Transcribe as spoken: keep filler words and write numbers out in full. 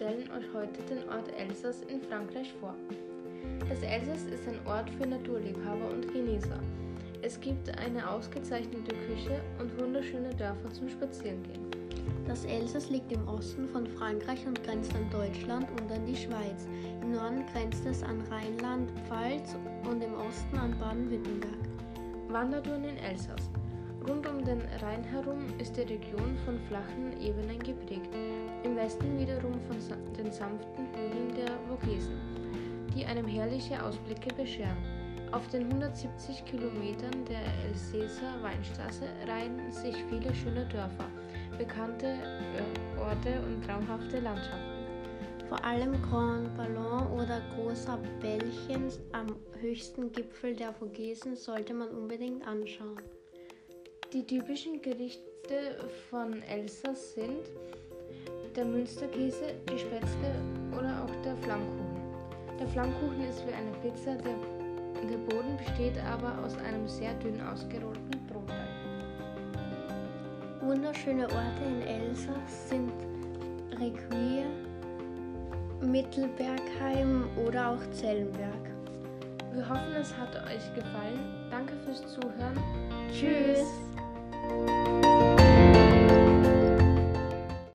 stellen euch heute den Ort Elsass in Frankreich vor. Das Elsass ist ein Ort für Naturliebhaber und Genießer. Es gibt eine ausgezeichnete Küche und wunderschöne Dörfer zum Spazierengehen. Das Elsass liegt im Osten von Frankreich und grenzt an Deutschland und an die Schweiz. Im Norden grenzt es an Rheinland-Pfalz und im Osten an Baden-Württemberg. Wandertouren in Elsass. Rund um den Rhein herum ist die Region von flachen Ebenen geprägt, im Westen wiederum von den sanften Hügeln der Vogesen, die einem herrliche Ausblicke bescheren. Auf den hundertsiebzig Kilometern der Elsässer Weinstraße reihen sich viele schöne Dörfer, bekannte Orte und traumhafte Landschaften. Vor allem Grand Ballon oder Großer Belchen am höchsten Gipfel der Vogesen sollte man unbedingt anschauen. Die typischen Gerichte von Elsass sind der Münsterkäse, die Spätzle oder auch der Flammkuchen. Der Flammkuchen ist wie eine Pizza, der, der Boden besteht aber aus einem sehr dünn ausgerollten Brotteig. Wunderschöne Orte in Elsass sind Requier, Mittelbergheim oder auch Zellenberg. Wir hoffen, es hat euch gefallen. Danke fürs Zuhören. Tschüss! Tschüss.